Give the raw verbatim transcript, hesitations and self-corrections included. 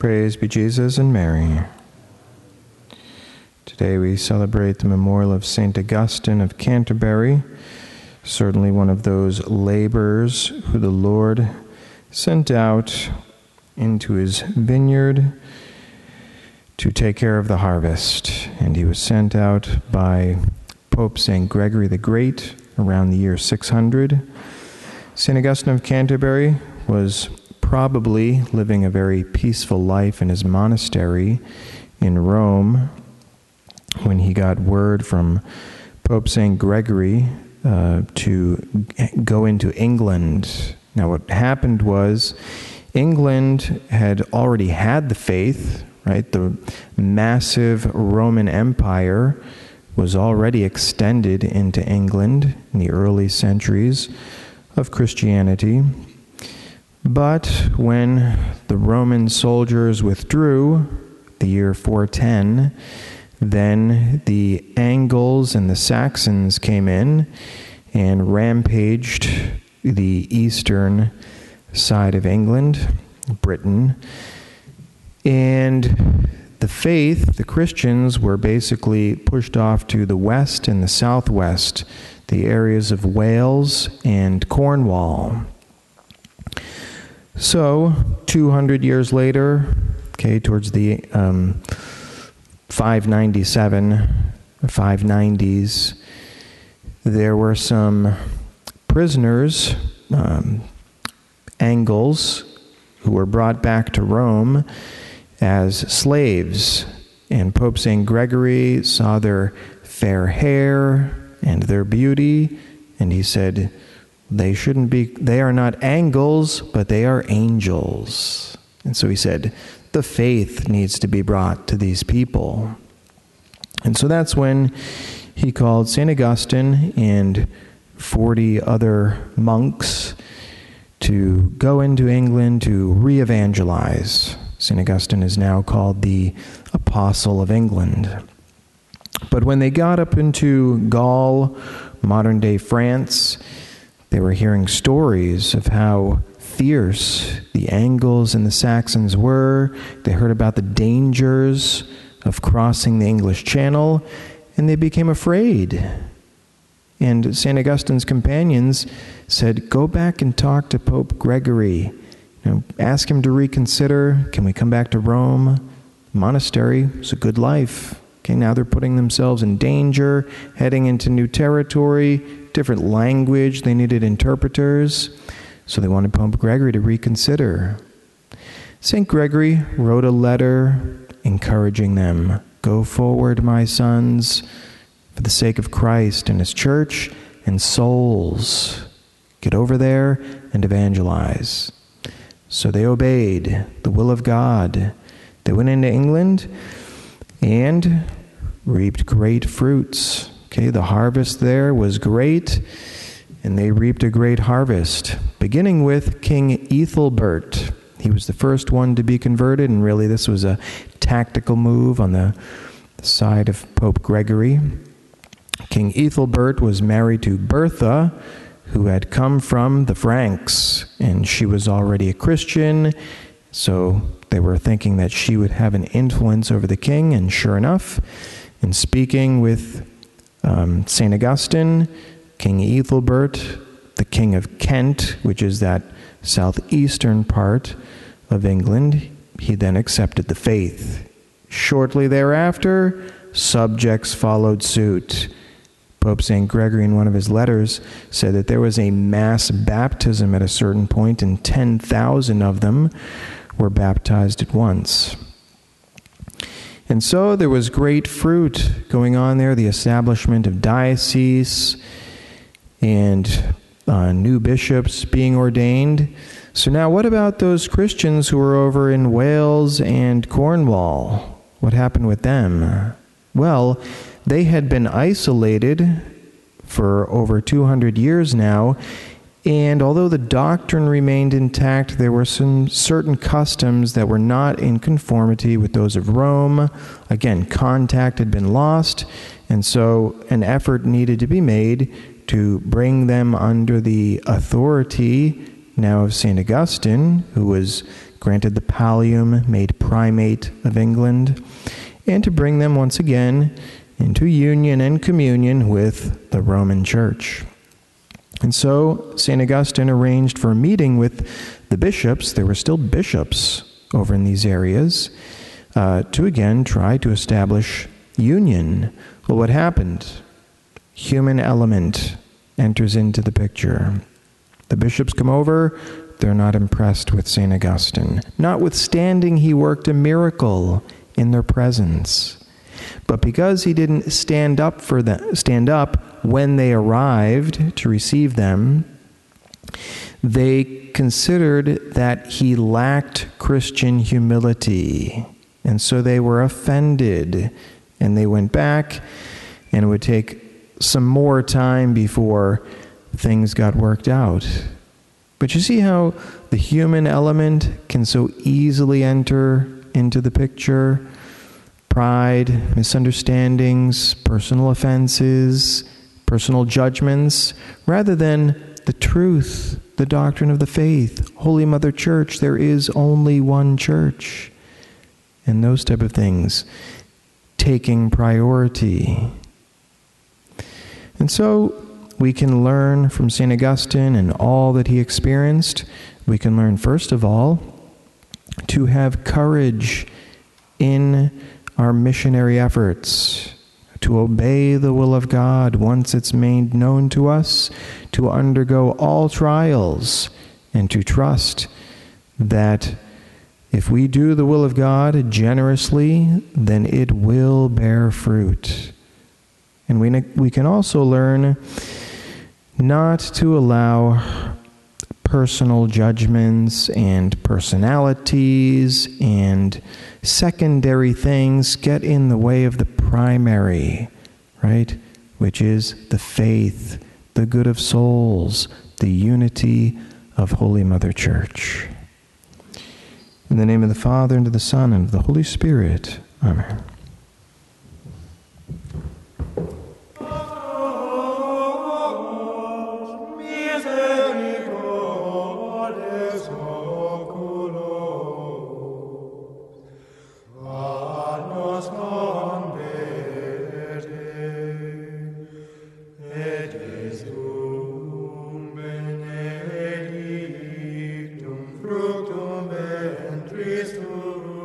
Praise be Jesus and Mary. Today we celebrate the memorial of Saint Augustine of Canterbury, certainly one of those laborers who the Lord sent out into his vineyard to take care of the harvest. And he was sent out by Pope Saint Gregory the Great around the year six hundred. Saint Augustine of Canterbury was probably living a very peaceful life in his monastery in Rome when he got word from Pope Saint Gregory uh, to go into England. Now what happened was England had already had the faith, right? The massive Roman Empire was already extended into England in the early centuries of Christianity. But when the Roman soldiers withdrew, the year four ten, then the Angles and the Saxons came in and rampaged the eastern side of England, Britain, and the faith, the Christians, were basically pushed off to the west and the southwest, the areas of Wales and Cornwall. So, two hundred years later, okay, towards the um, five ninety-seven, five nineties, there were some prisoners, um, Angles, who were brought back to Rome as slaves. And Pope Saint Gregory saw their fair hair and their beauty, and he said, They shouldn't be, they are not Angles, but they are angels. And so he said, the faith needs to be brought to these people. And so that's when he called Saint Augustine and forty other monks to go into England to re-evangelize. Saint Augustine is now called the Apostle of England. But when they got up into Gaul, modern-day France, they were hearing stories of how fierce the Angles and the Saxons were. They heard about the dangers of crossing the English Channel, and they became afraid. And Saint Augustine's companions said, go back and talk to Pope Gregory. You know, ask him to reconsider. Can we come back to Rome? Monastery is a good life. Okay, now they're putting themselves in danger, heading into new territory, different language, they needed interpreters, so they wanted Pope Gregory to reconsider. Saint Gregory wrote a letter encouraging them, go forward, my sons, for the sake of Christ and his church and souls. Get over there and evangelize. So they obeyed the will of God. They went into England and reaped great fruits. Okay, the harvest there was great, and they reaped a great harvest, beginning with King Ethelbert. He was the first one to be converted, and really this was a tactical move on the side of Pope Gregory. King Ethelbert was married to Bertha, who had come from the Franks, and she was already a Christian, so they were thinking that she would have an influence over the king, and sure enough, in speaking with Um, Saint Augustine, King Ethelbert, the King of Kent, which is that southeastern part of England, he then accepted the faith. Shortly thereafter, subjects followed suit. Pope Saint Gregory, in one of his letters, said that there was a mass baptism at a certain point, and ten thousand of them were baptized at once. And so there was great fruit going on there, the establishment of dioceses and uh, new bishops being ordained. So now what about those Christians who were over in Wales and Cornwall? What happened with them? Well, they had been isolated for over two hundred years now, and although the doctrine remained intact, there were some certain customs that were not in conformity with those of Rome. Again, contact had been lost, and so an effort needed to be made to bring them under the authority now of Saint Augustine, who was granted the pallium, made primate of England, and to bring them once again into union and communion with the Roman Church. And so Saint Augustine arranged for a meeting with the bishops. There were still bishops over in these areas, uh, to again try to establish union. Well, what happened? Human element enters into the picture. The bishops come over, they're not impressed with Saint Augustine. Notwithstanding, he worked a miracle in their presence. But because he didn't stand up for them, stand up when they arrived to receive them, they considered that he lacked Christian humility. And so they were offended, and they went back, and it would take some more time before things got worked out. But you see how the human element can so easily enter into the picture? Pride, misunderstandings, personal offenses, personal judgments, rather than the truth, the doctrine of the faith. Holy Mother Church, there is only one church. And those type of things taking priority. And so we can learn from Saint Augustine and all that he experienced. We can learn, first of all, to have courage in our missionary efforts, to obey the will of God once it's made known to us, to undergo all trials, and to trust that if we do the will of God generously, then it will bear fruit. And we, we can also learn not to allow personal judgments and personalities and secondary things get in the way of the primary, right? Which is the faith, the good of souls, the unity of Holy Mother Church. In the name of the Father, and of the Son, and of the Holy Spirit. Amen. Fructum ventris tuum.